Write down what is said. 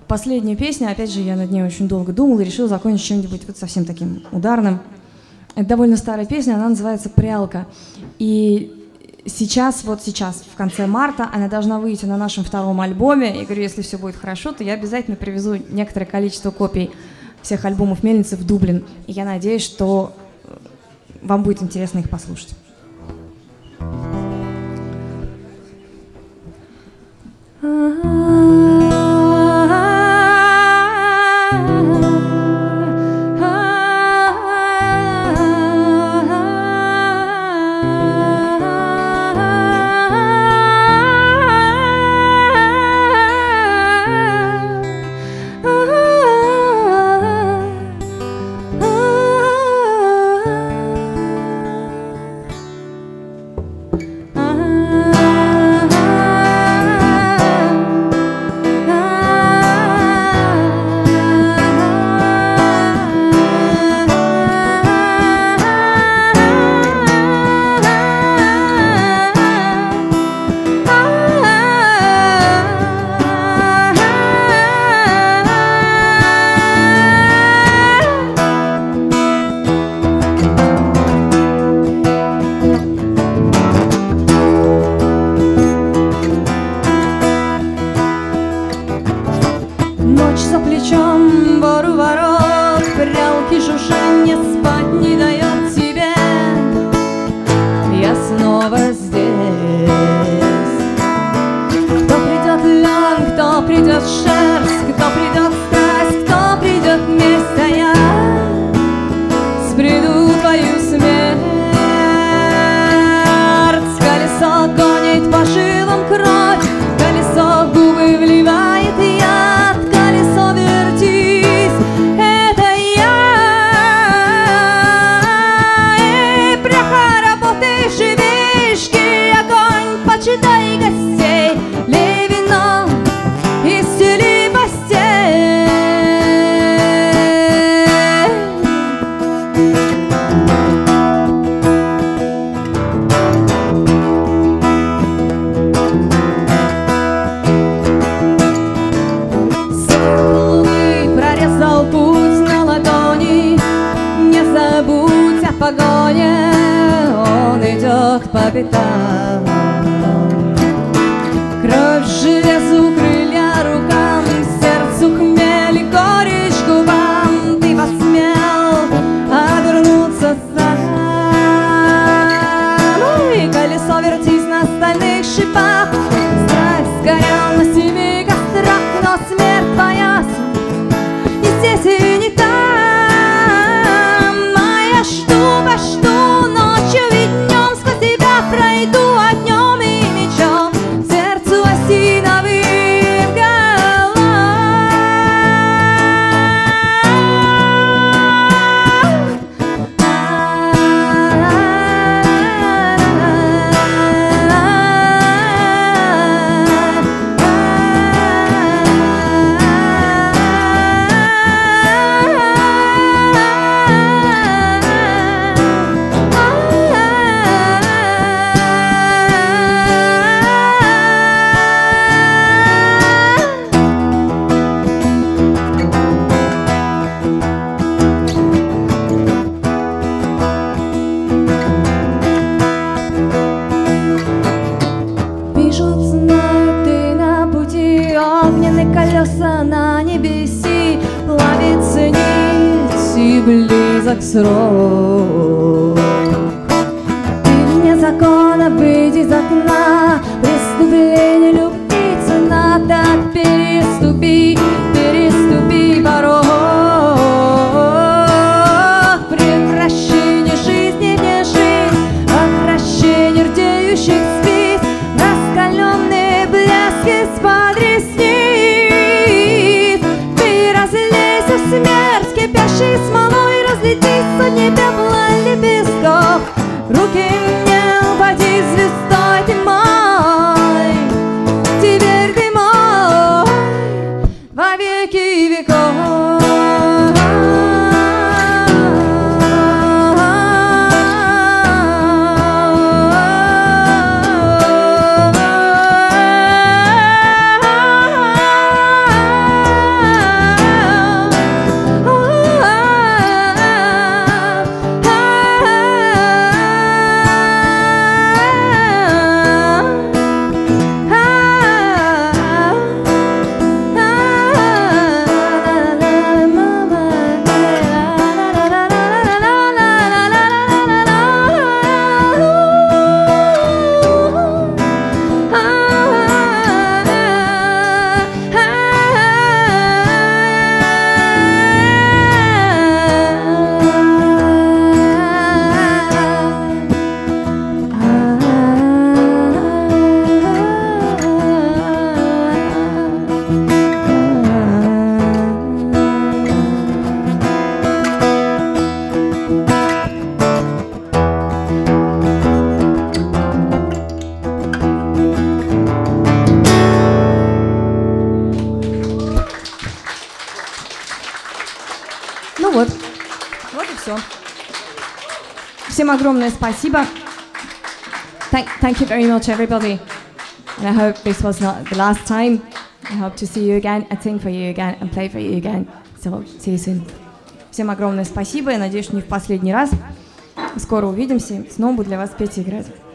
последняя песня, опять же, я над ней очень долго думала и решила закончить чем-нибудь вот совсем таким ударным. Это довольно старая песня, она называется «Прялка». И сейчас, в конце марта, она должна выйти на нашем втором альбоме. И говорю, если все будет хорошо, то я обязательно привезу некоторое количество копий всех альбомов Мельницы в Дублин. И я надеюсь, что вам будет интересно их послушать. Срок. Ты вне закона, выйди из окна, преступление любви цена, так переступи, переступи порог. Превращение жизни вне жизнь, обращение рдеющих спиц, раскаленные блески из-под ресниц. Ты разлейся в смерть, кипящей смолой, разлетись сотни пепла лепестков. Руки мне упади звездой, ты мой, теперь ты мой во веки веков. вот. Вот и все. Всем огромное спасибо. Thank you very much, everybody. And I hope this was not the last time. I hope to see you again and sing for you again and play for you again. So, see you soon. Всем огромное спасибо. Я надеюсь, что не в последний раз. Скоро увидимся. Снова буду для вас петь и играть.